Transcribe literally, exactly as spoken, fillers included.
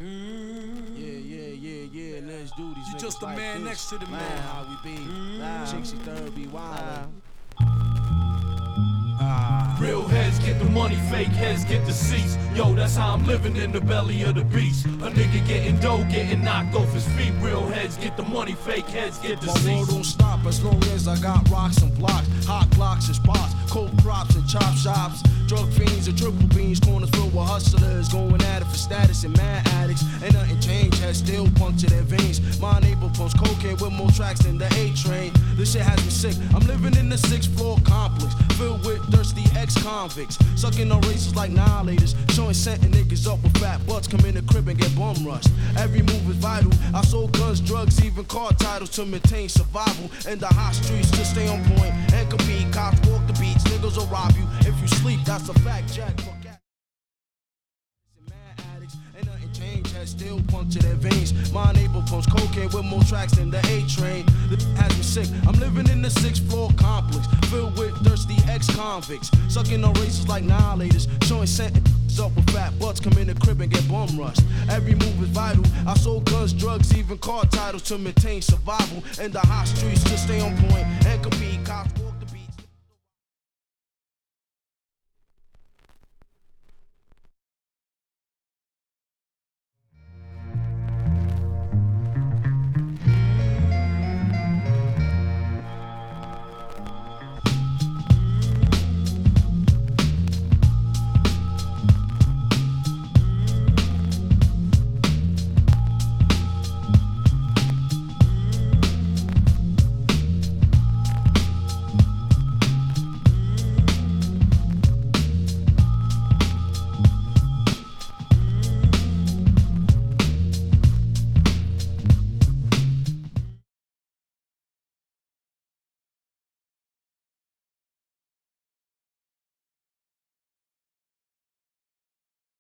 Mm-hmm. Yeah, yeah, yeah, yeah, let's do these. You just the like man this. next to the man. man. How we be? Mm-hmm. sixty-third be wild. Ah. Real heads get the money, fake heads get the seats. Yo, that's how I'm living in the belly of the beast. A nigga getting dough, getting knocked off his feet. Real heads get the money, fake heads get the seats. My world don't stop as long as I got rocks and blocks, hot blocks and spots, cold crops and chop shops, drug fiends and triple beans, corners filled with hustlers going at it for status and mad addicts. Ain't nothing changed, has still punctured their veins. My neighbor pumps cocaine with more tracks than the A train. This shit has me sick. I'm living in the sixth floor complex filled with thirsty ex-convicts, sucking on races like annihilators, showing setting niggas up with fat butts, come in the crib and get bum rushed. Every move is vital. I sold guns, drugs, even car titles to maintain survival in the hot streets to stay on point and compete. Cops walk the beats, niggas will rob you if you sleep. That's a fact, Jack. Ain't nothing changed, has still punctured their veins. My neighbor pumps cocaine with more tracks than the A train. This has me sick. I'm living in the sixth floor complex filled with thirsty ex-convicts, sucking on races like annihilators, showing sentences up with fat butts, come in the crib and get bum rushed. Every move is vital. I sold guns, drugs, even car titles to maintain survival in the hot streets to stay on point and compete. Cops